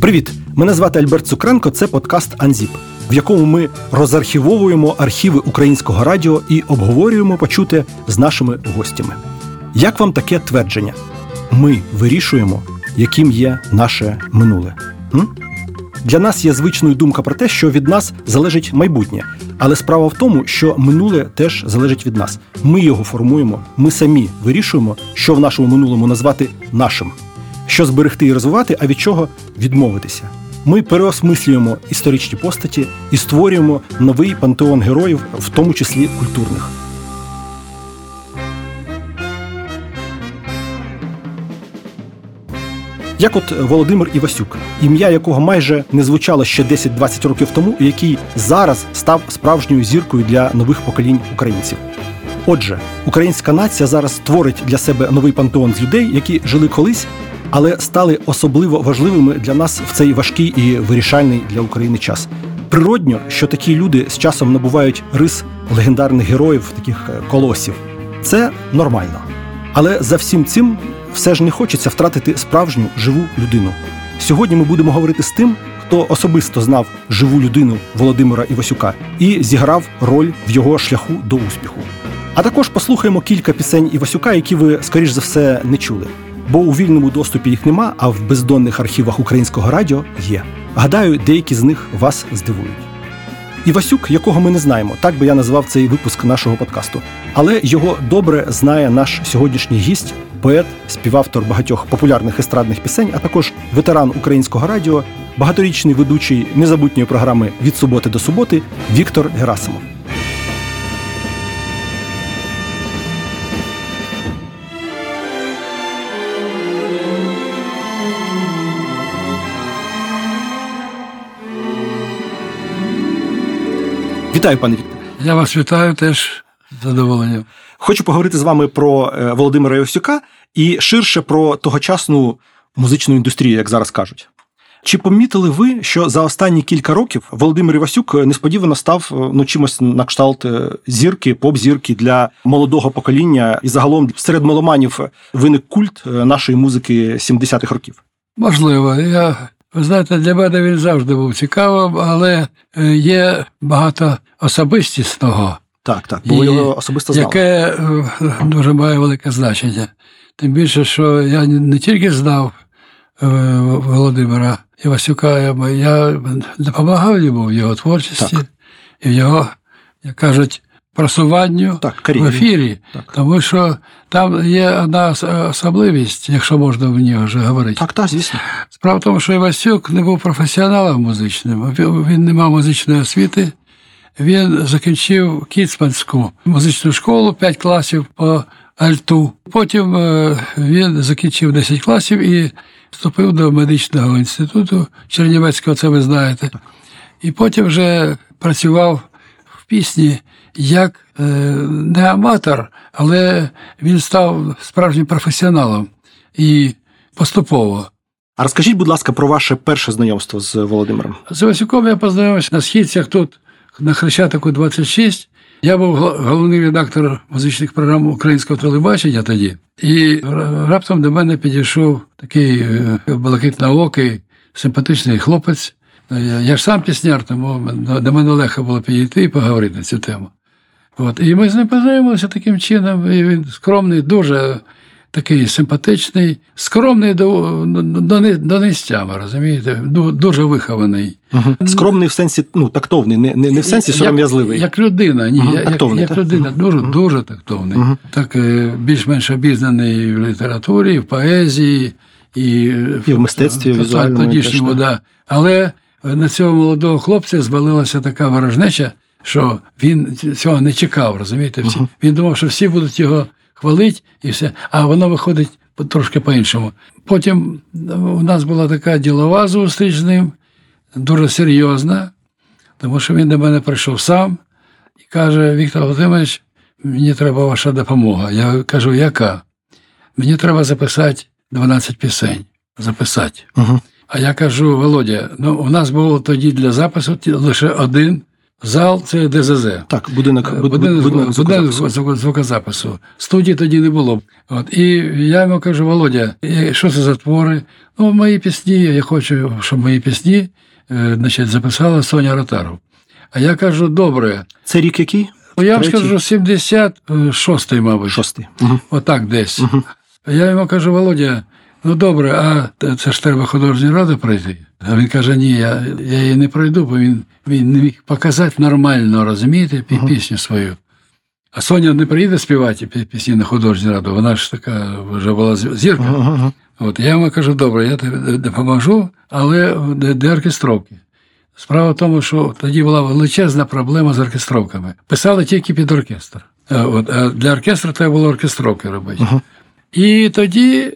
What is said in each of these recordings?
Привіт! Мене звати Альберт Цукренко, це подкаст «Анзіп», в якому ми розархівовуємо архіви українського радіо і обговорюємо почуте з нашими гостями. Як вам таке твердження? Ми вирішуємо, яким є наше минуле. Для нас є звичною думка про те, що від нас залежить майбутнє. Але справа в тому, що минуле теж залежить від нас. Ми його формуємо, ми самі вирішуємо, що в нашому минулому назвати нашим. Що зберегти і розвивати, а від чого відмовитися. Ми переосмислюємо історичні постаті і створюємо новий пантеон героїв, в тому числі культурних. Як от Володимир Івасюк, ім'я якого майже не звучало ще 10-20 років тому, і який зараз став справжньою зіркою для нових поколінь українців. Отже, українська нація зараз створить для себе новий пантеон з людей, які жили колись, але стали особливо важливими для нас в цей важкий і вирішальний для України час. Природньо, що такі люди з часом набувають рис легендарних героїв, таких колосів. Це нормально. Але за всім цим все ж не хочеться втратити справжню живу людину. Сьогодні ми будемо говорити з тим, хто особисто знав живу людину Володимира Івасюка і зіграв роль в його шляху до успіху. А також послухаємо кілька пісень Івасюка, які ви, скоріш за все, не чули. Бо у вільному доступі їх нема, а в бездонних архівах українського радіо є. Гадаю, деякі з них вас здивують. Івасюк, якого ми не знаємо, так би я назвав цей випуск нашого подкасту. Але його добре знає наш сьогоднішній гість, поет, співавтор багатьох популярних естрадних пісень, а також ветеран українського радіо, багаторічний ведучий незабутньої програми «Від суботи до суботи» Віктор Герасимов. Вітаю, пане Вікторе. Я вас вітаю теж з задоволенням. Хочу поговорити з вами про Володимира Івасюка і ширше про тогочасну музичну індустрію, як зараз кажуть. Чи помітили ви, що за останні кілька років Володимир Івасюк несподівано став чимось на кшталт зірки, поп-зірки для молодого покоління і загалом серед меломанів виник культ нашої музики 70-х років? Можливо. Ви знаєте, для мене він завжди був цікавим, але є багато особистісного, так, бо ви його особисто знали. Яке дуже має велике значення. Тим більше, що я не тільки знав Володимира Івасюка, я допомагав йому в його творчості і в його, як кажуть, просуванню в ефірі. Тому що там є одна особливість, якщо можна в нього вже говорити. Так, звісно. Справа в тому, що Івасюк не був професіоналом музичним, він не мав музичної освіти. Він закінчив Кіцманську музичну школу, 5 класів по альту. Потім він закінчив 10 класів і вступив до медичного інституту Чернівецького, це ви знаєте. І потім вже працював в пісні як не аматор, але він став справжнім професіоналом і поступово. А розкажіть, будь ласка, про ваше перше знайомство з Володимиром. З Івасюком я познайомився на Східцях тут, на Хрещатику 26. Я був головний редактор музичних програм українського телебачення тоді. І раптом до мене підійшов такий блакитноокий, симпатичний хлопець. Я ж сам пісняр, тому до мене легко було підійти і поговорити на цю тему. І ми з ним познайомилися таким чином. І він скромний, дуже такий симпатичний, скромний до нестями, розумієте? Дуже вихований. Угу. Скромний в сенсі, тактовний, не в сенсі сором'язливий. Як людина, ні. Тактовний, як людина, дуже тактовний. Угу. Так, більш-менш обізнаний в літературі, в поезії, і в мистецтві, візуальному. Тодішньому, да. Але на цього молодого хлопця звалилася така ворожнеча, що він цього не чекав, розумієте? Угу. Він думав, що всі будуть його хвалить і все, а воно виходить трошки по-іншому. Потім у нас була така ділова зустріч з ним, дуже серйозна, тому що він до мене прийшов сам і каже: Віктор Володимирович, мені треба ваша допомога. Я кажу: яка? Мені треба записати 12 пісень. Записати. Угу. А я кажу: Володя, у нас було тоді для запису лише один Зал – це ДЗЗ. Так, будинок звукозапису. Студії тоді не було. І я йому кажу: Володя, що це за твори? Мої пісні, я хочу, щоб мої пісні записала Соня Ротару. А я кажу: добре. Це рік який? Я вам скажу, 76-й, мабуть. 6-й. Отак десь. Я йому кажу: Володя, добре, а це ж треба художню раду пройти. А він каже: ні, я її не пройду, бо він не міг показати нормально, розумієте, пісню свою. А Соня не приїде співати пісні на художню раду, вона ж така вже була зірка. Я йому кажу: добре, я тобі допоможу, але де оркестровки? Справа в тому, що тоді була величезна проблема з оркестровками. Писали тільки під оркестр. А для оркестру треба було оркестровки робити. І тоді,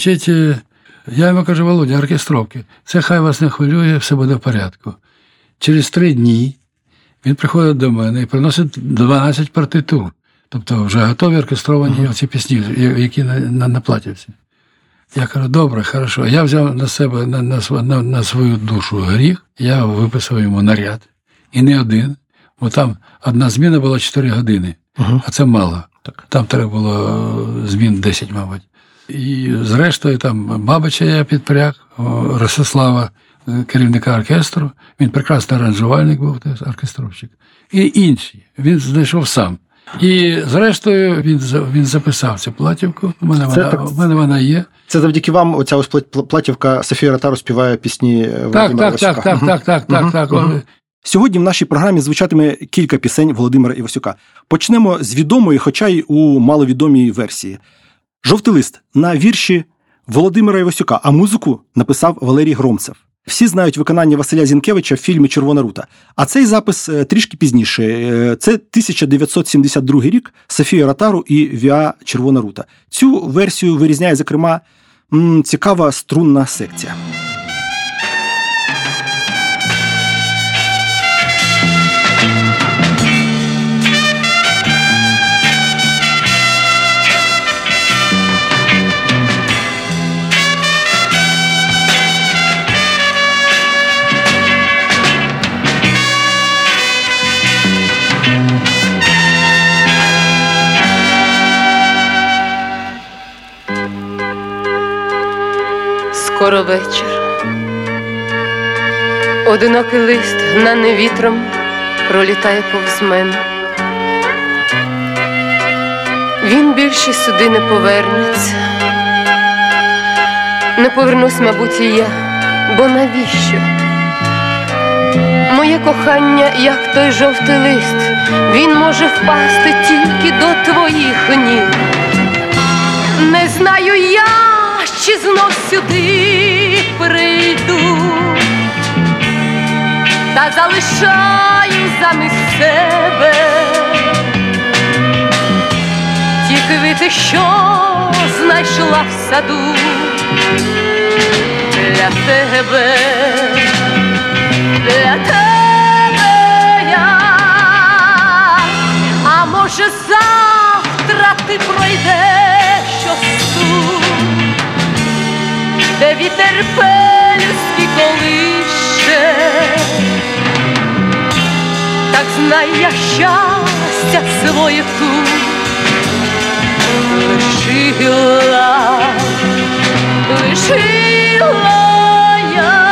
я йому кажу: Володя, оркестровки, це хай вас не хвилює, все буде в порядку. Через 3 дні він приходить до мене і приносить 12 партитур. Тобто вже готові оркестровані ці пісні, які на платівці. Я кажу: добре, хорошо. Я взяв на себе, на свою душу гріх, я виписав йому наряд. І не один, бо там одна зміна була 4 години, а це мало. Там треба було змін 10, мабуть. І зрештою там Бабича я підпряг, Ростислава, керівника оркестру. Він прекрасний аранжувальник був, оркестровщик. І інші. Він знайшов сам. І зрештою він записав цю платівку. У мене вона є. Це завдяки вам оця ось платівка Софія Ротару співає пісні Володимира Івасюка. Так. Сьогодні в нашій програмі звучатиме кілька пісень Володимира Івасюка. Почнемо з відомої, хоча й у маловідомій версії. «Жовтий лист» на вірші Володимира Івасюка, а музику написав Валерій Громцев. Всі знають виконання Василя Зінкевича в фільмі «Червона рута». А цей запис трішки пізніше. Це 1972 рік, Софія Ротару і ВІА «Червона рута». Цю версію вирізняє, зокрема, цікава струнна секція. Скоро вечір, одинокий лист, гнаний вітром, пролітає повз мене. Він більше сюди не повернеться. Не повернусь, мабуть, і я, бо навіщо? Моє кохання, як той жовтий лист, він може впасти тільки до твоїх ніг. Не знаю я, чи знов сюди прийду, та залишаю замість себе ті квіти, що знайшла в саду для тебе, для тебе я. А може завтра ти пройдеш щось тут, де вітер пелюстки колише, так знай, я щастя своє тут лишила я.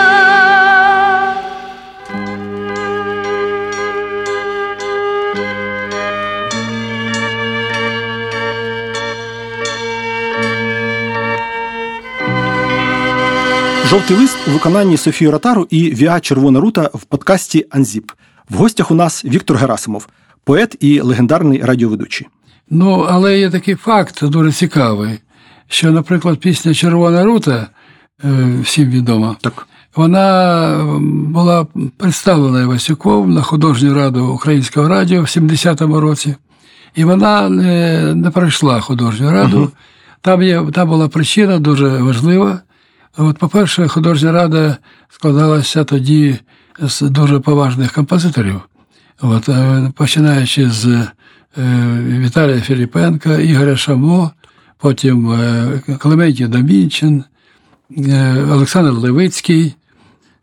«Жовтий лист» у виконанні Софії Ротару і ВІА «Червона рута» в подкасті «Анзіп». В гостях у нас Віктор Герасимов, поет і легендарний радіоведучий. Але є такий факт дуже цікавий, що, наприклад, пісня «Червона рута», всім відома, так, вона була представлена Івасюком на художню раду Українського радіо в 70-му році, і вона не пройшла художню раду. Там була причина дуже важлива. По-перше, художня рада складалася тоді з дуже поважних композиторів, починаючи з Віталія Філіпенка, Ігоря Шамо, потім Клементій Домінчин, Олександр Левицький,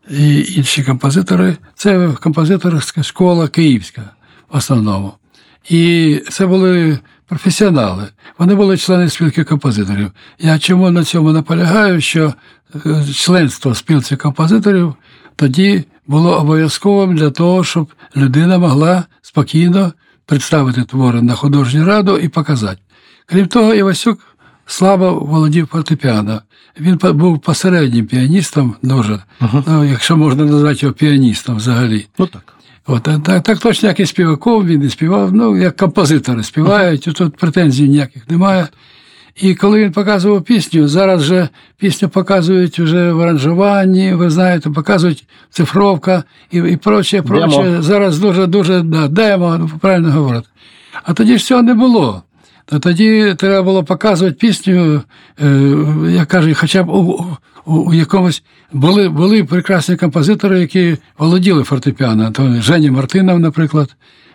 і інші композитори. Це композиторська школа київська в основному. І це були професіонали. Вони були члени спілки композиторів. Я чому на цьому наполягаю, що членство в спілці композиторів тоді було обов'язковим для того, щоб людина могла спокійно представити твори на художню раду і показати. Крім того, Івасюк слабо володів фортепіано. Він був посереднім піаністом дуже, якщо можна назвати його піаністом взагалі. Ну так. Так точно, як і співаком, він і співав, як композитори співають, тут претензій ніяких немає. І коли він показував пісню, зараз же пісню показують вже в аранжуванні, ви знаєте, показують цифровка і проче. Зараз дуже демо, правильно говорити. А тоді ж цього не було. Тоді треба було показувати пісню, я кажу, хоча б у якомусь... Були прекрасні композитори, які володіли фортепіано. Женя Мартинов, наприклад.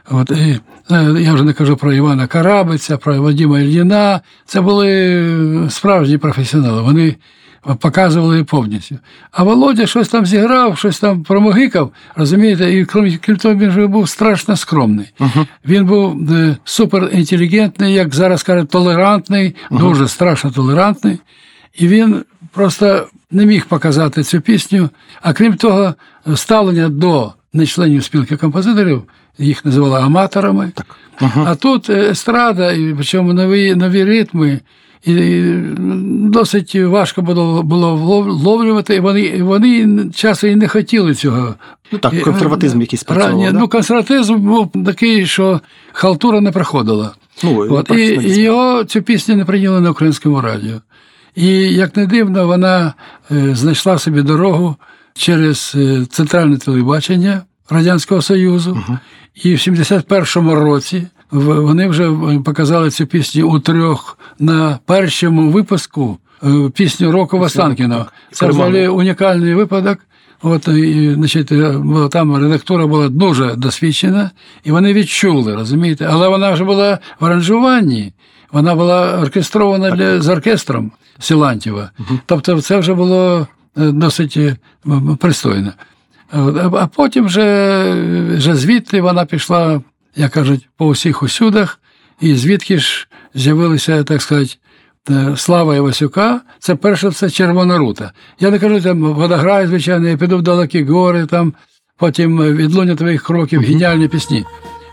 Я вже не кажу про Івана Карабиця, про Вадима Ільїна. Це були справжні професіонали. Вони показували повністю. А Володя щось там зіграв, щось там промогикав, розумієте, і крім того, він вже був страшно скромний. Він був суперінтелігентний, як зараз кажуть, толерантний, дуже страшно толерантний. І він просто не міг показати цю пісню. А крім того, ставлення до нечленів спілки композиторів, їх називали аматорами. А тут естрада, і причому нові ритми, і досить важко було вловлювати, і вони часом і не хотіли цього. Ну так, консерватизм якийсь працював, консерватизм був такий, що халтура не проходила. І його цю пісню не прийняли на українському радіо. І, як не дивно, вона знайшла собі дорогу через центральне телебачення Радянського Союзу. І в 71-му році вони вже показали цю пісню на першому випуску пісню Рокова Станкіна. Це взагалі унікальний випадок. Там редактура була дуже досвідчена, і вони відчули, розумієте? Але вона вже була в аранжуванні, вона була оркестрована з оркестром Силантьєва. Тобто це вже було досить пристойно. А потім вже звідти вона пішла, як кажуть, по усіх усюдах, і звідки ж з'явилися, так сказати, слава Івасюка, це перше, це Червона рута. Я не кажу, там Водограй, звичайно, я піду в далекі гори, там, потім Відлуння твоїх кроків, геніальні пісні.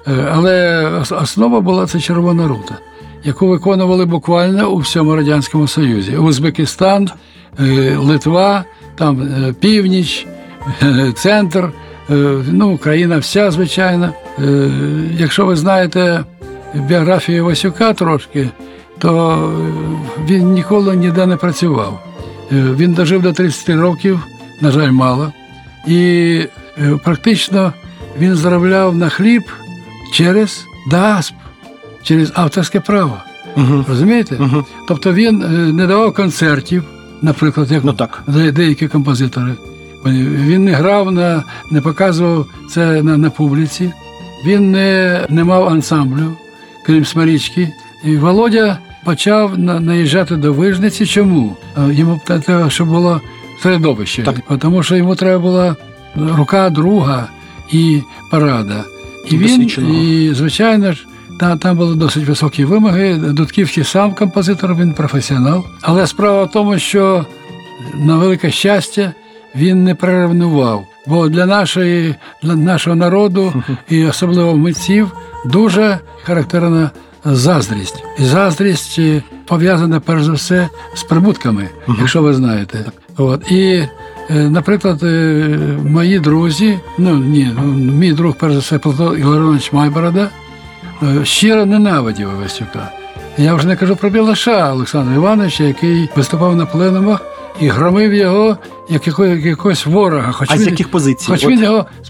Але основа була це Червона рута, яку виконували буквально у всьому Радянському Союзі. Узбекистан, Литва, там північ, центр, Україна вся, звичайно. Якщо ви знаєте біографію Івасюка трошки, то він ніколи ніде не працював. Він дожив до 30 років, на жаль, мало. І практично він заробляв на хліб через ДАСП, через авторське право. Розумієте? Тобто він не давав концертів, наприклад, як деякі композитори. Він не грав, не показував це на публіці. Він не мав ансамблю, крім Смарічки. І Володя почав наїжджати до Вижниці. Чому? Йому треба, щоб було середовище. Тому що йому треба була рука друга і парада. І він, звичайно ж, там були досить високі вимоги. Дудківський сам композитор, він професіонал. Але справа в тому, що, на велике щастя, він не приревнував. Бо для нашого народу, і особливо митців, дуже характерна заздрість. І заздрість пов'язана, перш за все, з прибутками, якщо ви знаєте. І, наприклад, мої друзі, мій друг, перш за все, Платон Іларіонович Майборода, щиро ненавидів Івасюка. Я вже не кажу про Білаша Олександра Івановича, який виступав на пленумах і громив його як якогось ворога. З яких позицій? Хоч він його з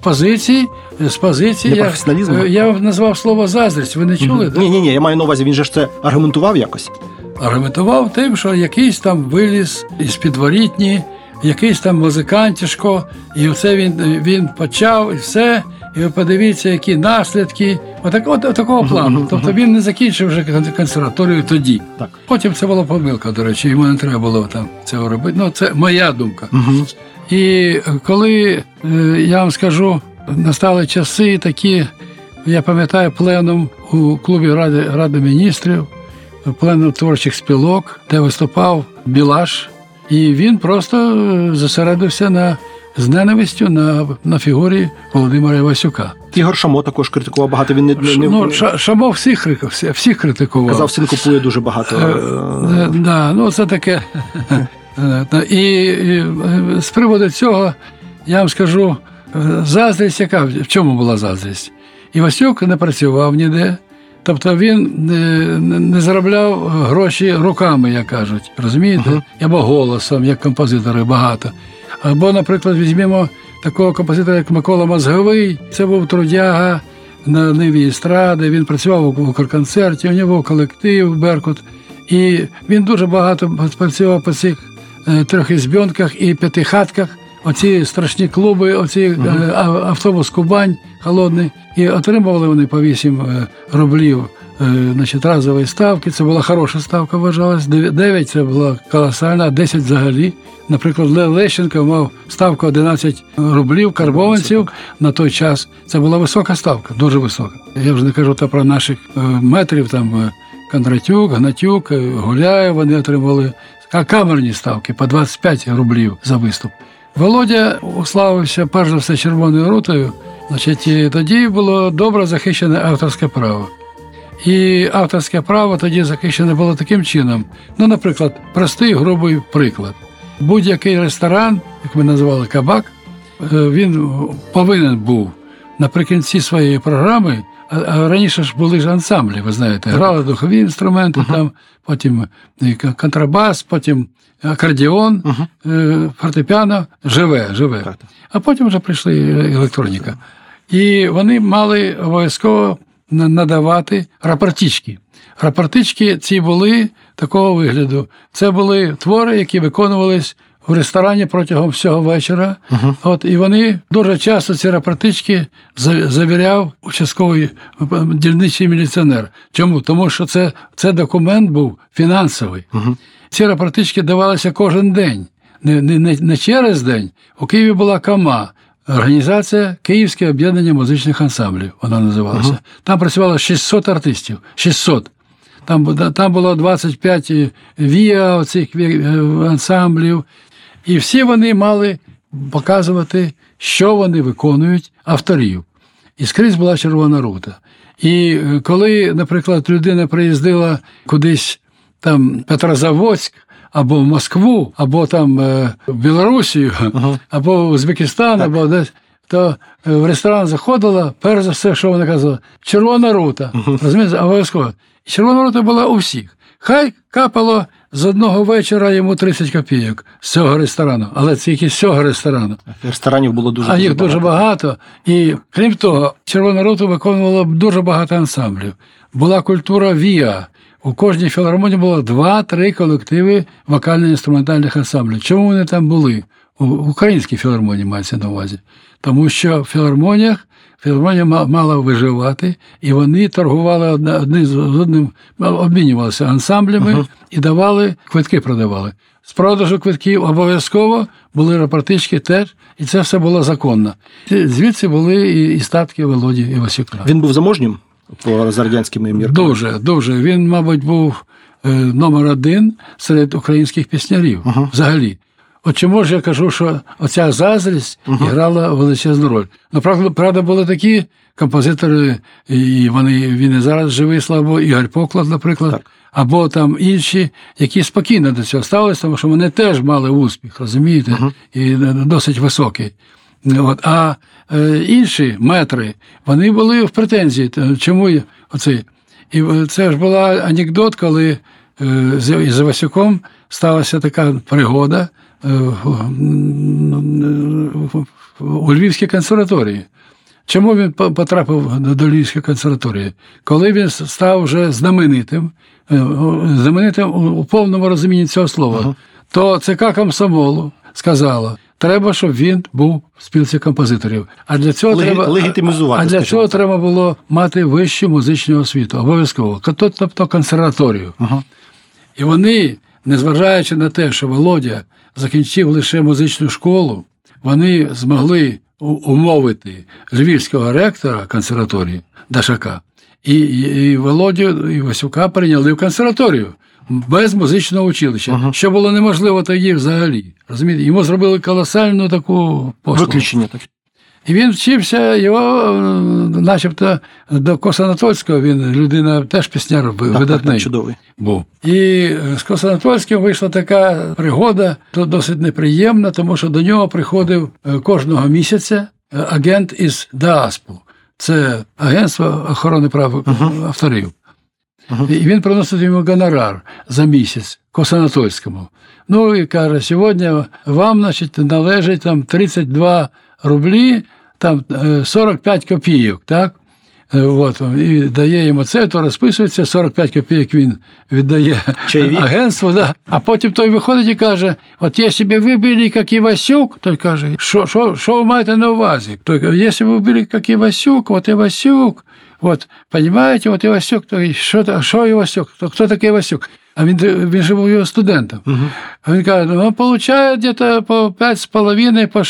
позиції. Я назвав слово «заздрість». Ви не чули? Ні, я маю на увазі, він же ж це аргументував якось? Аргументував тим, що якийсь там виліз із підворітні, якийсь там музикантішко, і оце він почав, і все. І ви подивіться, які наслідки. Такого плану. Тобто він не закінчив вже консерваторію тоді. Потім це була помилка, до речі, йому не треба було там цього робити. Це моя думка. І коли, я вам скажу, настали часи такі, я пам'ятаю пленум у клубі Ради міністрів, пленум творчих спілок, де виступав Білаш, і він просто зосередився з ненавистю на фігурі Володимира Івасюка. Ігор Шамо також критикував багато. Він Шамо всіх критикував. Казав, син купує дуже багато. Це таке. І з приводу цього, я вам скажу, заздрість яка? В чому була заздрість? Івасюк не працював ніде, тобто він не заробляв гроші руками, як кажуть, розумієте? Або голосом, як композитори багато. Або, наприклад, візьмемо такого композитора, як Микола Мозговий, це був трудяга на ниві естради, він працював в Укрконцерті, у нього був колектив «Беркут», і він дуже багато працював по цих трьохізбьонках і п'ятихатках, оці страшні клуби, оці автобус «Кубань» холодний, і отримували вони по 8 рублів разової ставки. Це була хороша ставка, вважалась. 9 це була колосальна, а 10 взагалі. Наприклад, Лещенко мав ставку 11 рублів карбованців на той час. Це була висока ставка, дуже висока. Я вже не кажу про наших метрів, там Кондратюк, Гнатюк, Гуляєв, вони отримали камерні ставки по 25 рублів за виступ. Володя уславився, перш за все, Червоною рутою. І тоді було добре захищене авторське право. І авторське право тоді захищене було таким чином. Наприклад, простий грубий приклад. Будь-який ресторан, як ми називали кабак, він повинен був наприкінці своєї програми, а раніше ж були ж ансамблі, ви знаєте, грали духові інструменти, там, потім контрабас, потім акордеон, фортепіано, живе. А потім вже прийшла електроніка. І вони мали обов'язково надавати рапортички. Рапортички ці були такого вигляду. Це були твори, які виконувались в ресторані протягом всього вечора. І вони дуже часто ці рапортички завіряв участковий дільничий міліціонер. Чому? Тому що це документ був фінансовий. Ці рапортички давалися кожен день, не через день. У Києві була КАМА, організація Київське об'єднання музичних ансамблів, вона називалася. Там працювало 600 артистів. 600. Там було 25 ВІА, оцих ансамблів. І всі вони мали показувати, що вони виконують, авторів. І скрізь була Червона рута. І коли, наприклад, людина приїздила кудись там Петрозаводськ, або в Москву, або там в Білорусію, або в Узбекистан, або десь, то в ресторан заходила, перш за все, що вона казала, Червона рута. Розумієте, обов'язково. І Червона рута була у всіх. Хай капало з одного вечора йому 30 копійок з цього ресторану, але це тільки з цього ресторану. Ресторанів було дуже багато. А їх дуже багато. І, крім того, Червона рута виконувала дуже багато ансамблів. Була культура ВІА. У кожній філармонії було 2-3 колективи вокально-інструментальних ансамблів. Чому вони там були? У українській філармонії мається на увазі. Тому що в філармонія мала виживати, і вони торгували одне з одним, обмінювалися ансамблями і квитки продавали. З продажу квитків обов'язково були рапортички теж, і це все було законно. Звідси були і статки Володі Івасюка. Він був заможнім? По радянськими мірками. Дуже. Він, мабуть, був номер 1 серед українських піснярів взагалі. От чому ж я кажу, що оця заздрість грала величезну роль. Правда, були такі композитори, і він і зараз живий, слава Богу, Ігор Поклад, наприклад, або там інші, які спокійно до цього ставилися, тому що вони теж мали успіх, розумієте, і досить високий. А інші метри, вони були в претензії. Чому оцей? І це ж була анекдот, коли з Івасюком сталася така пригода у Львівській консерваторії. Чому він потрапив до Львівської консерваторії? Коли він став вже знаменитим у повному розумінні цього слова, то ЦК комсомолу сказало, треба, щоб він був в спілці композиторів. А для цього треба було мати вищу музичну освіту, обов'язково, тобто консерваторію. І вони, незважаючи на те, що Володя закінчив лише музичну школу, вони змогли умовити львівського ректора консерваторії Дашака, і Володю Івасюка прийняли в консерваторію без музичного училища, що було неможливо тоді взагалі. Розумієте? Йому зробили колосальну таку послугу. Виключення таке. І він вчився, його, начебто, до Косанатольського, він людина теж пісняр видатний чудовий був. І з Косанатольським вийшла така пригода, досить неприємна, тому що до нього приходив кожного місяця агент із ДААСПу. Це агентство охорони прав авторів. І він приносив йому гонорар за місяць Косанатольському. Ну і каже, сьогодні вам, значить, належить там 32 рублі, там 45 копійок, так? От, і дає йому це, то розписується, 45 копійок він віддає агентству, да? А потім той виходить і каже, от якщо б ви були, як Івасюк, той каже, що ви маєте на увазі? Той каже, якщо б ви були, як Івасюк, от Івасюк, от, понимаете, от Івасюк, що Івасюк, хто такий Івасюк? А він же був його студентом. А він каже, ну, получає десь по 5,5, по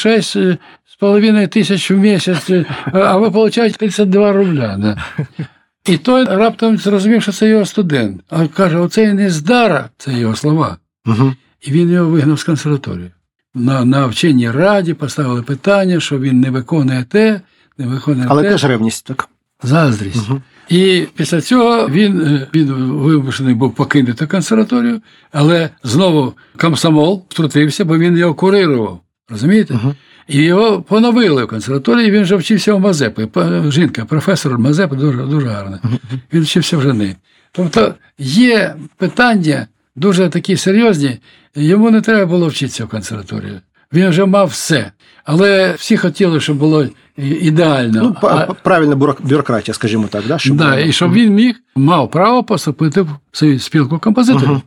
6,5 тисяч в місяць, а ви получаєте 32 рубля. Да. І той раптом зрозумів, що це його студент. А каже, оце нездара, це його слова. І він його вигнав з консерваторії. На вченій раді поставили питання, що він не виконує те, не виконує те. Але теж ревність, так? Заздрість. І після цього він вимушений був покинути консерваторію, але знову комсомол втрутився, бо він його курирував. Розумієте? І його поновили в консерваторії, і він вже вчився в Мазепи. Жінка, професор Мазепи, дуже гарна. Він вчився в жени. Тобто є питання дуже такі серйозні, йому не треба було вчитися в консерваторії. Він вже мав все. Але всі хотіли, щоб було ідеально. Ну, правильна бюрократія, скажімо так. Да? Щоб да, і щоб він мав право поступити в спілку композиторів.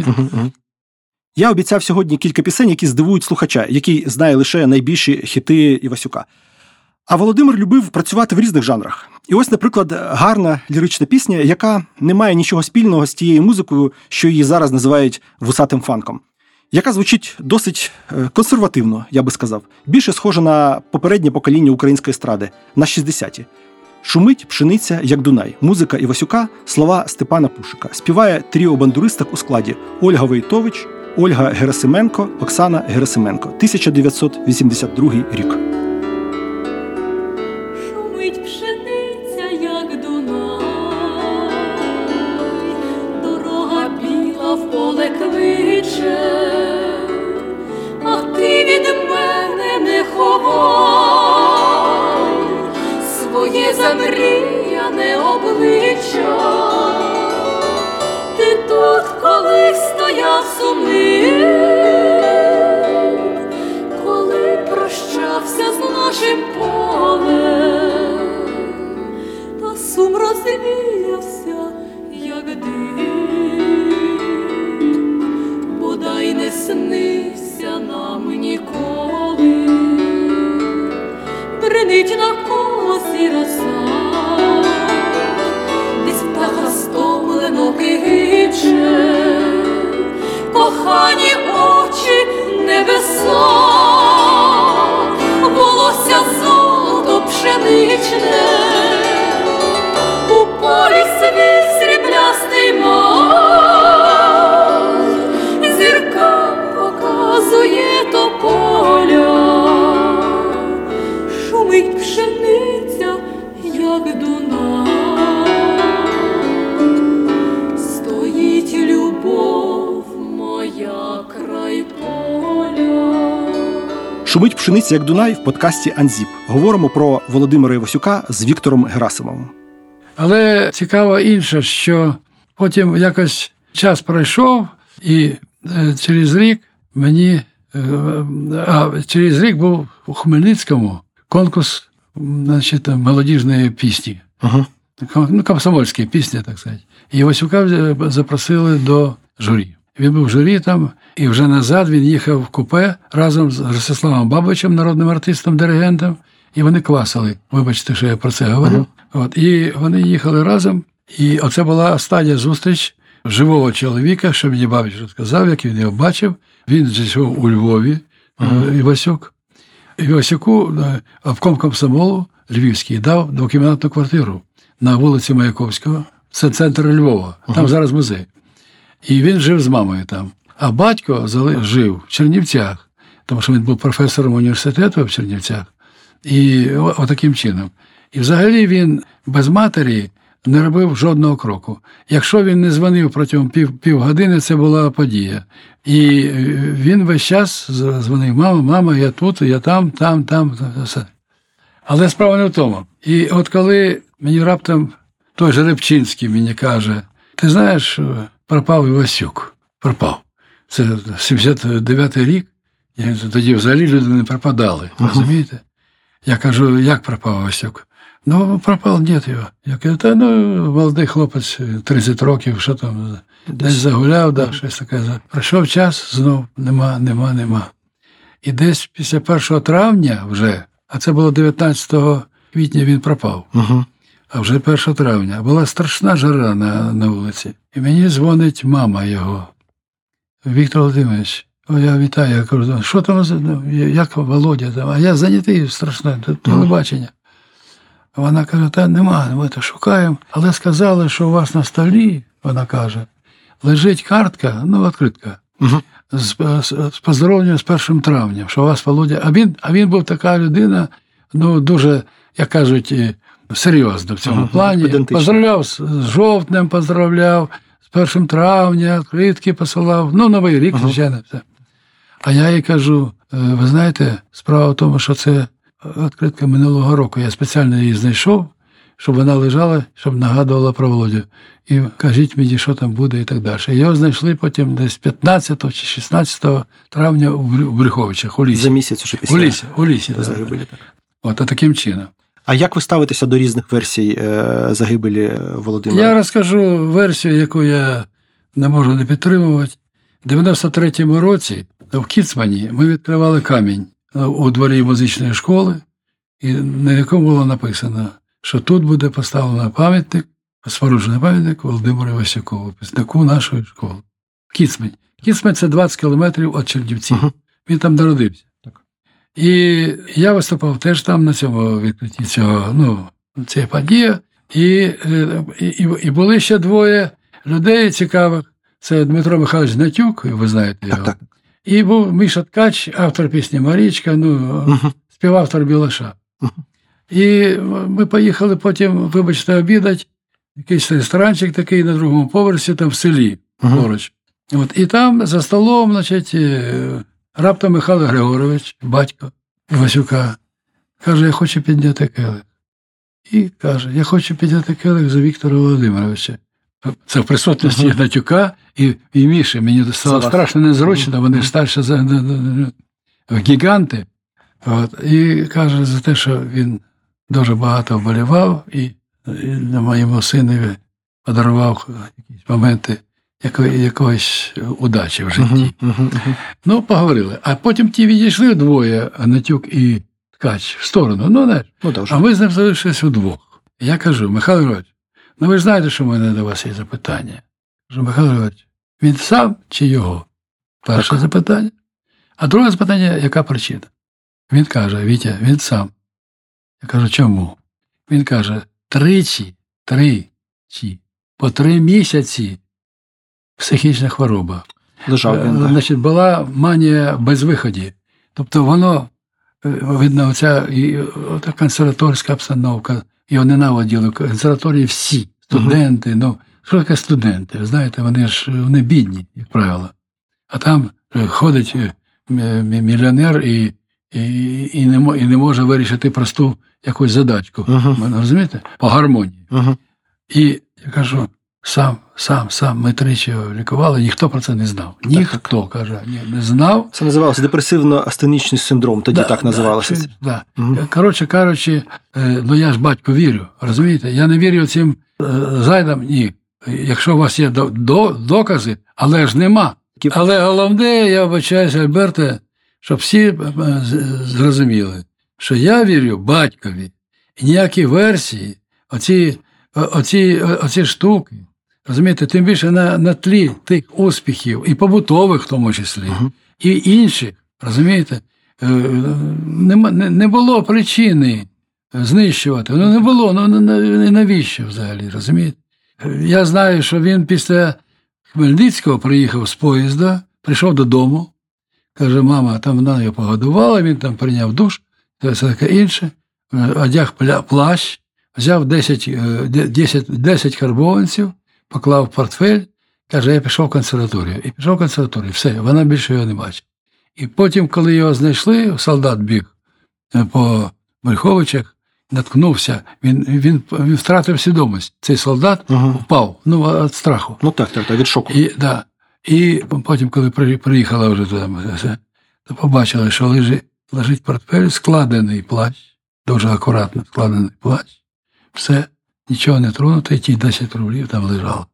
Я обіцяв сьогодні кілька пісень, які здивують слухача, який знає лише найбільші хіти Івасюка. А Володимир любив працювати в різних жанрах. І ось, наприклад, гарна лірична пісня, яка не має нічого спільного з тією музикою, що її зараз називають вусатим фанком. Яка звучить досить консервативно, я би сказав. Більше схожа на попереднє покоління української естради, на 60-ті. Шумить пшениця, як Дунай. Музика Івасюка, слова Степана Пушика. Співає тріо бандуристок у складі Ольга Войтович, Ольга Герасименко, Оксана Герасименко. 1982 рік. Шумить пшениця, як Дунай, дорога біла в поле кличе, а ти від мене не ховай своє замріяне обличчя. Ти тут колись стояв сумним, коли прощався з нашим полем, та сум розвіявся, як дим, бодай не снився нам ніколи, бренить на косі роса, десь птаха стомлено кигиче, кохані очі небеса, волосся золото пшеничне, у полі свій сріблястий май, зіркам показує тополя. Шумить пшениця, як Дунай, стоїть любов моя край поля. Шумить пшениця, як Дунай в подкасті «Анзіп». Говоримо про Володимира Івасюка з Віктором Герасимовим. Але цікаво інше, що потім якось час пройшов, і через рік через рік був у Хмельницькому конкурс, значить, молодіжної пісні. Ну, комсомольські пісні, так сказати. І Івасюка запросили до журі. Він був в журі там, і вже назад він їхав в купе разом з Ростиславом Бабичем, народним артистом, диригентом, і вони квасили. Вибачте, що я про це говорю. От, і вони їхали разом, і оце була остання зустріч живого чоловіка, що мені Бабич розказав, як він його бачив. Він жив у Львові, Івасюк. Івасюку обком комсомолу Львівський дав двокімнатну квартиру на вулиці Маяковського, це центр Львова, там зараз музей. І він жив з мамою там. А батько жив в Чернівцях, тому що він був професором університету в Чернівцях. І отаким чином. І взагалі він без матері не робив жодного кроку. Якщо він не дзвонив протягом півгодини, це була подія. І він весь час дзвонив: мама, я тут, я там. Все. Але справа не в тому. І от коли мені раптом той же Рибчинський мені каже: ти знаєш, пропав Івасюк. Пропав. Це 79-й рік. Тоді взагалі люди не пропадали. Розумієте? Я кажу: як пропав Івасюк? Пропав, нет його. Я кажу: молодий хлопець, 30 років, що там, десь загуляв, щось таке. Пройшов час, знов нема. І десь після 1 травня вже, а це було 19 квітня, він пропав. А вже 1 травня. Була страшна жара на вулиці. І мені дзвонить мама його: Віктор Володимирович, я вітаю. Я кажу: що там, як Володя там? А я зайнятий страшно, телебачення. Вона каже: та нема, ми то шукаємо. Але сказали, що у вас на столі, вона каже, лежить картка, відкритка, з поздоровленням з 1 травня, що у вас Володя. А він був така людина, дуже, як кажуть, серйозно в цьому плані. Поздравляв з жовтнем, поздравляв, з 1 травня, відкритки посилав, Новий рік, звичайно, все. А я їй кажу: ви знаєте, справа в тому, що це відкритка минулого року. Я спеціально її знайшов, щоб вона лежала, щоб нагадувала про Володю. І кажіть мені, що там буде і так далі. Його знайшли потім десь 15 чи 16 травня у Брюховичах, у лісі. За місяць уже після. У лісі, загибелі. От таким чином. А як ви ставитеся до різних версій загибелі Володимира? Я розкажу версію, яку я не можу не підтримувати. У 93-му році в Кіцмані ми відкривали камінь у дворі музичної школи, і на якому було написано, що тут буде поставлено пам'ятник, споруджений пам'ятник Володимиру Івасюку, випускнику нашої школи. Кіцмань. Кіцмань – це 20 кілометрів від Чернівців. Він там народився. І я виступав теж там на цьому відкритті цієї події. І були ще двоє людей цікавих. Це Дмитро Михайлович Гнатюк, ви знаєте його. Так. І був Міша Ткач, автор пісні «Марічка», співавтор «Білаша». І ми поїхали потім, вибачте, обідати, якийсь ресторанчик такий на другому поверсі, там в селі поруч. І там за столом, раптом Михайло Григорович, батько Івасюка, каже: я хочу підняти келих. І каже: я хочу підняти келих за Віктора Володимировича. Це в присутності Гнатюка і Міші. Мені стало страшно незручно, вони ж старші гіганти. І каже за те, що він дуже багато вболівав і моєму синові подарував якісь моменти якоїсь удачі в житті. Поговорили. А потім ті відійшли двоє, Гнатюк і Ткач, в сторону. А ми з ним залишились удвох. Я кажу: Михайло Григорович, ви ж знаєте, що в мене до вас є запитання. Кажу: Михайло Григорович, він сам чи його? Перше запитання. А друге запитання: яка причина? Він каже: Вітя, він сам. Я кажу: чому? Він каже: тричі, по 3 місяці психічна хвороба. Була манія безвиході. Тобто воно, видно, оця консерваторська обстановка, його ненавиділи в консерваторії всі студенти. Що таке студенти? Ви знаєте, вони бідні, як правило. А там ходить мільйонер і не може вирішити просту якусь задачку. Розумієте? По гармонії. І я кажу: сам, ми тричі лікували, ніхто про це не знав. Ніхто, каже, не знав. Це називалося депресивно-астенічний синдром, тоді так називалося. Коротше кажучи, я ж батьку вірю, розумієте? Я не вірю цим зайдам, ні. Якщо у вас є докази, але ж нема. Але головне, я вибачаюся, Альберте, щоб всі зрозуміли, що я вірю батькові. І ніякі версії, оці штуки, розумієте, тим більше на тлі тих успіхів, і побутових в тому числі, і інших, розумієте, не було причини знищувати. Не було, навіщо взагалі, розумієте? Я знаю, що він після Хмельницького приїхав з поїзда, прийшов додому, каже, мама, там вона його погодувала, він там прийняв душ, все таке інше, одяг плащ, взяв 10 карбованців, поклав в портфель, каже, я пішов в консерваторію. І пішов в консерваторію, все, вона більше його не бачить. І потім, коли його знайшли, солдат біг по Мельховичах, наткнувся, він втратив свідомість. Цей солдат впав, від страху. Так, від шоку. І потім, коли приїхала вже туди, то побачили, що лежить портфель, складений плащ, дуже акуратно складений плащ. Все, нічого не тронуто, і ті 10 рублів там лежало.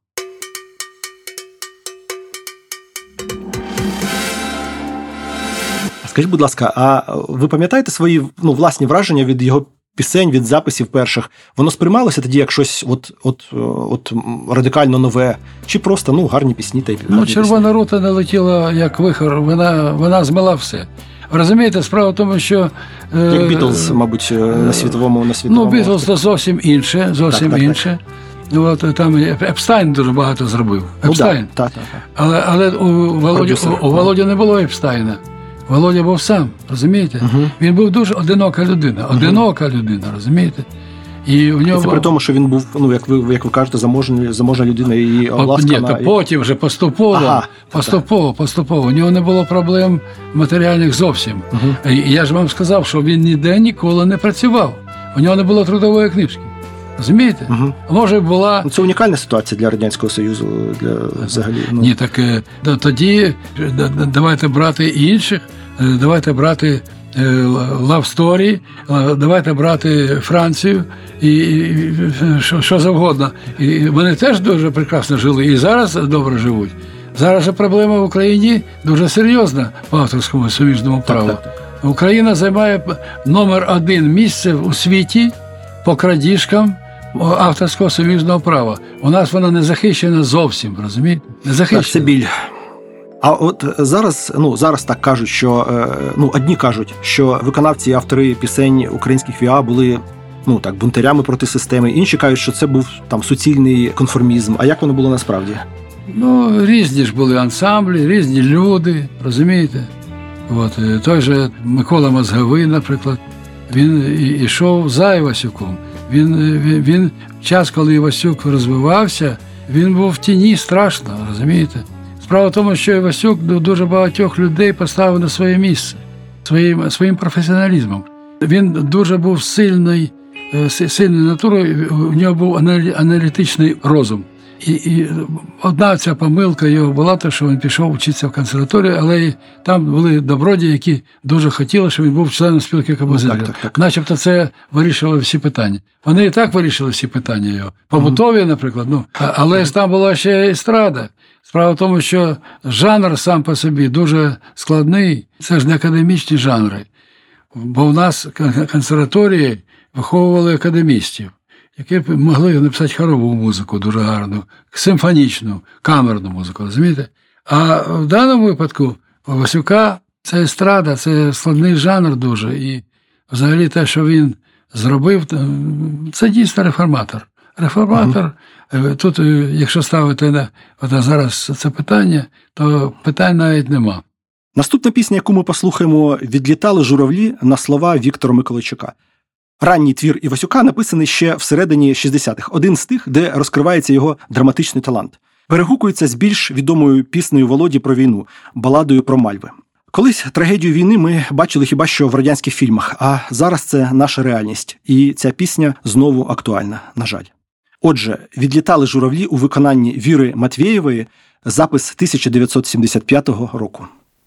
Скажіть, будь ласка, а ви пам'ятаєте свої власні враження від його пісень, від записів перших? Воно сприймалося тоді як щось от радикально нове? Чи просто, гарні пісні? Червона рута налетіла як вихор, вона змила все. Розумієте, справа в тому, що... Як Бітлз, мабуть, на світовому... Бітлз то зовсім інше, інше. Там Епстайн дуже багато зробив. Епстайн. Але у Володі не було Епстайна. Володя був сам, розумієте? Він був дуже одинока людина, розумієте? І в нього... Це при тому, що він був, як ви кажете, заможна людина і обласкана. Ні, потім вже поступово. У нього не було проблем матеріальних зовсім. І я ж вам сказав, що він ніде ніколи не працював. У нього не було трудової книжки. Розумієте? Може була... Це унікальна ситуація для Радянського Союзу, взагалі. Ні, так тоді давайте брати інших, давайте брати Love Story, давайте брати Францію і що завгодно. І вони теж дуже прекрасно жили, і зараз добре живуть. Зараз же проблема в Україні дуже серйозна по авторському суміжному праву. Україна займає номер 1 місце у світі по крадіжкам авторського суміжного права. У нас вона не захищена зовсім, розумієте? Не захищена. Так, це біль. А от зараз так кажуть, що, одні кажуть, що виконавці і автори пісень українських ВІА були, бунтарями проти системи, інші кажуть, що це був суцільний конформізм. А як воно було насправді? Різні ж були ансамблі, різні люди, розумієте? Той же Микола Мозговий, наприклад, він йшов за Івасюком. Він в час, коли Івасюк розвивався, він був в тіні страшно, розумієте? Справа в тому, що Івасюк дуже багатьох людей поставив на своє місце своїм професіоналізмом. Він дуже був сильною натурою, у нього був аналітичний розум. І одна ця помилка його була, те, що він пішов вчитися в консерваторію, але там були добродії, які дуже хотіли, щоб він був членом спілки композиторів. Начебто це вирішило всі питання. Вони і так вирішили всі питання його. Побутові, наприклад. Але ж там була ще естрада. Справа в тому, що жанр сам по собі дуже складний. Це ж не академічні жанри. Бо в нас консерваторії виховували академістів, які могли написати хорову музику дуже гарну, симфонічну, камерну музику, розумієте? А в даному випадку у Васюка це естрада, це складний жанр дуже. І взагалі те, що він зробив, це дійсно реформатор. Тут, якщо ставити зараз це питання, то питань навіть нема. Наступна пісня, яку ми послухаємо, «Відлітали журавлі» на слова Віктора Миколайчука. Ранній твір Івасюка написаний ще всередині 60-х. Один з тих, де розкривається його драматичний талант. Перегукується з більш відомою піснею Володі про війну – баладою про Мальви. Колись трагедію війни ми бачили хіба що в радянських фільмах, а зараз це наша реальність. І ця пісня знову актуальна, на жаль. Отже, «Відлітали журавлі» у виконанні Віри Матвєєвої, запис 1975 року.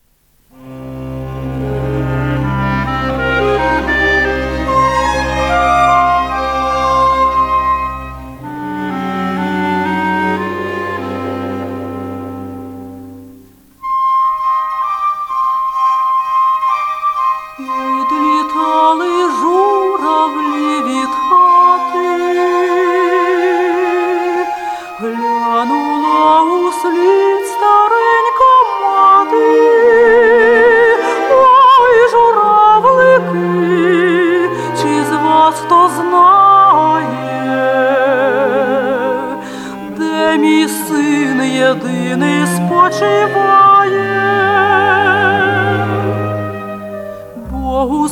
Відлітали журавлі від хати, глянула услід старенька мати.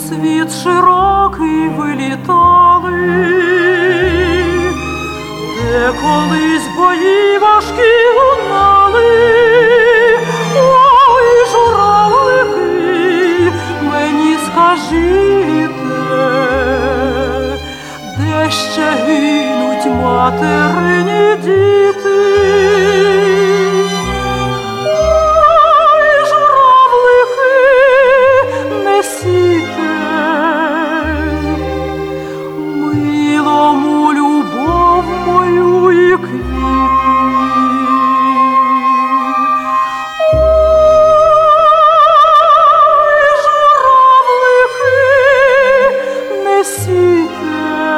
світ широкий вилітали, де колись бої важкі лунали. Ой, журавлики, мені скажіть, де ще гинуть материні діти? Ой, журавлики, несіте милому любов мою і квіти. Ой, журавлики, несіте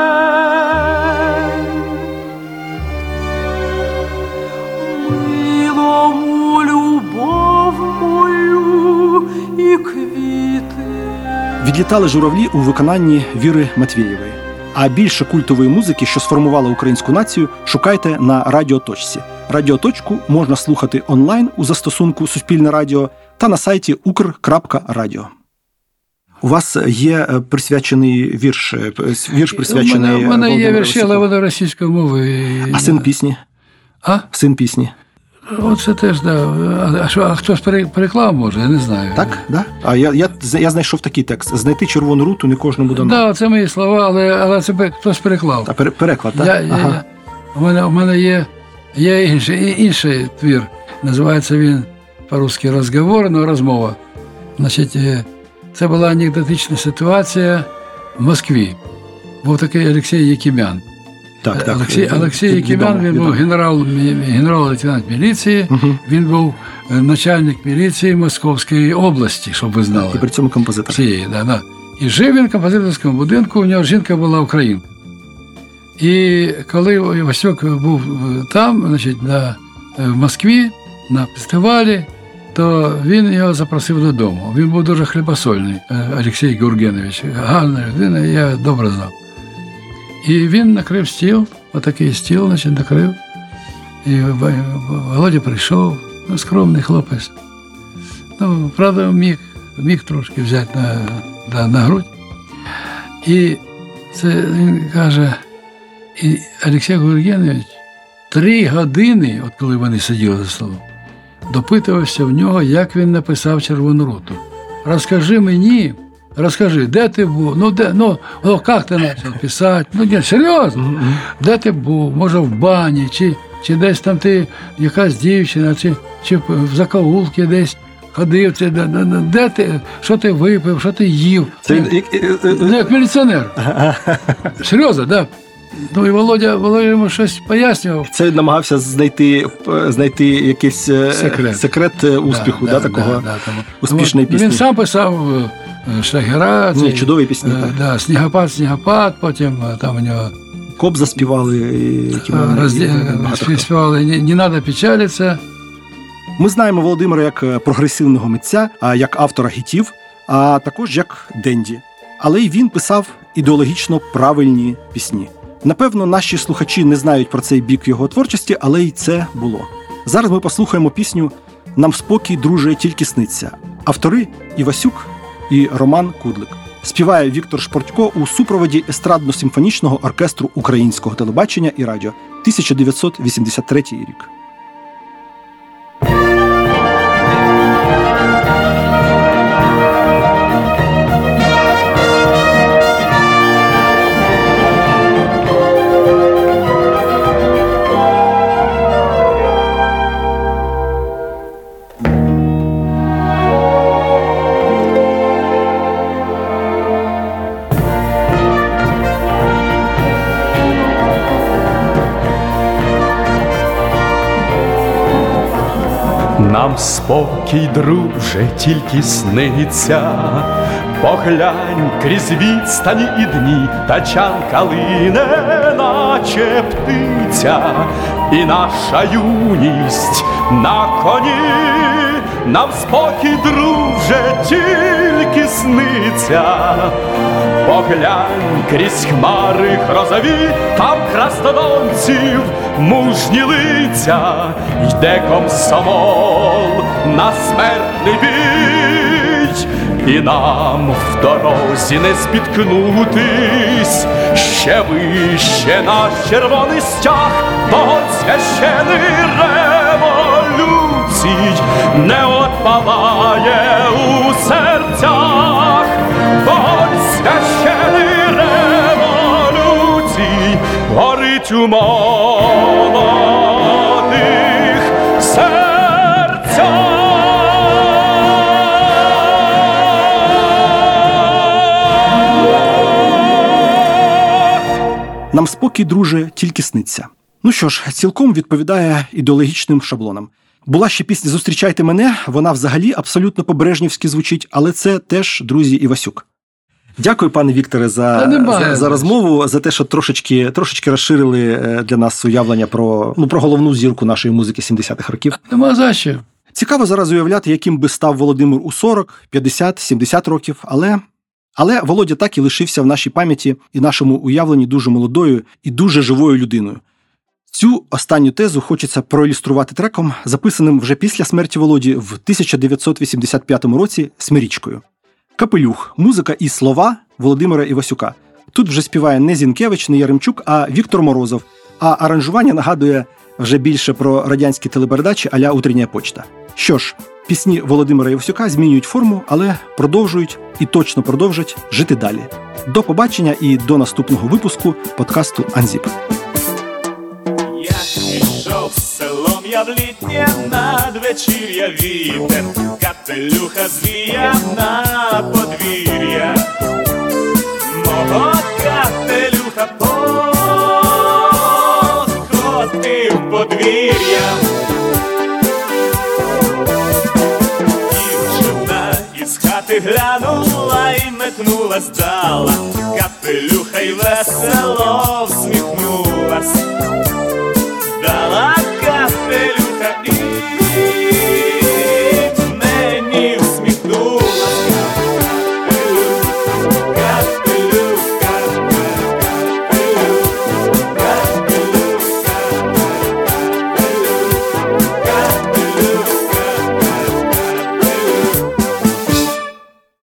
милому любов мою і квіти. Відлітали журавлі у виконанні Віри Матвєєвої. А більше культової музики, що сформувала українську націю, шукайте на Радіоточці. Радіоточку можна слухати онлайн у застосунку «Суспільне радіо» та на сайті ukr.radio. У вас є присвячений вірш присвячений... У мене є вірші, але вони російською мовою. А син пісні? А? Син пісні. Оце теж, да. А хтось переклав, може, я не знаю. Так? Да? А я знайшов такий текст. «Знайти червону руту не кожному дано». Так, це мої слова, але це хтось переклав. А переклад, так? У мене є інший твір. Називається він по-русски «Розговор», но розмова. Значить, це була анекдотична ситуація в Москві. Був такий Олексій Якимян. Так. Олексій Якимян, він був генерал-лейтенант міліції, він був начальник міліції Московської області, щоб ви знали. І при цьому композитор. Да. І жив він в композиторському будинку, у нього жінка була українка. І коли Васюк був там, значить, в Москві, на фестивалі, то він його запросив додому. Він був дуже хлібосольний, Олексій Гургенович, гарна людина, я добре знав. І він накрив стіл, отакий стіл, значить, накрив. І Володя прийшов, скромний хлопець. Ну, правда, міг трошки взяти на грудь. І це він каже, і Олексій Гургенович 3 години, от коли вони сиділи за столом, допитувався в нього, як він написав «Червону руту». Розкажи, де ти був? Як ти почав писати? Ні, серйозно. Де ти був? Може, в бані, чи десь там ти якась дівчина, чи в закоулки десь ходив, де ти, що ти випив, що ти їв? Як міліціонер. Серйозно, так. Ну і Володя йому щось пояснював. Це він намагався знайти якийсь секрет успіху, такого успішної пісні. Він сам писав шлягера. Чудові пісні. «Снігопад», потім там у нього... Кобза співали. Співали «Не надо печалиться». Ми знаємо Володимира як прогресивного митця, як автора хітів, а також як денді. Але й він писав ідеологічно правильні пісні. Напевно, наші слухачі не знають про цей бік його творчості, але й це було. Зараз ми послухаємо пісню «Нам спокій, друже, тільки сниться». Автори – Івасюк і Роман Кудлик. Співає Віктор Шпортько у супроводі естрадно-симфонічного оркестру Українського телебачення і радіо. 1983 рік. Нам спокій, друже, тільки сниться, поглянь крізь відстані і дні, тачанка лине, наче птиця, і наша юність на коні. Нам спокій, друже, тільки сниться, поглянь крізь хмари грозові, там краснодонців мужні лиця, йде комсомол на смертний бій. і нам в дорозі не спіткнутись. Ще вище наш червоний стяг, вогонь священий революцій не отпалає у серцях. Вогонь священий революцій горить у молодих серцях. Нам спокій, друже, тільки сниться. Ну що ж, цілком відповідає ідеологічним шаблонам. Була ще пісня «Зустрічайте мене», вона взагалі абсолютно по-брежнівськи звучить, але це теж, друзі, Івасюк. Дякую, пане Вікторе, за розмову, за те, що трошечки розширили для нас уявлення про головну зірку нашої музики 70-х років. Нема за що. Цікаво зараз уявляти, яким би став Володимир у 40, 50, 70 років, але Володя так і лишився в нашій пам'яті і нашому уявленні дуже молодою і дуже живою людиною. Цю останню тезу хочеться проілюструвати треком, записаним вже після смерті Володі в 1985 році «Смирічкою». «Капелюх» – музика і слова Володимира Івасюка. Тут вже співає не Зінкевич, не Яремчук, а Віктор Морозов, а аранжування нагадує вже більше про радянські телепередачі а-ля «Утрення почта». Що ж, пісні Володимира Івасюка змінюють форму, але продовжують і точно продовжать жити далі. До побачення і до наступного випуску подкасту «Анзіп». Ішов селом я в літнє надвечір'я, вітер капелюха звіяв на подвір'я. Мого капелюха покотив подвір'я. Дівчина із хати глянула і метнулась, дала капелюха й весело всміхнулась. Дала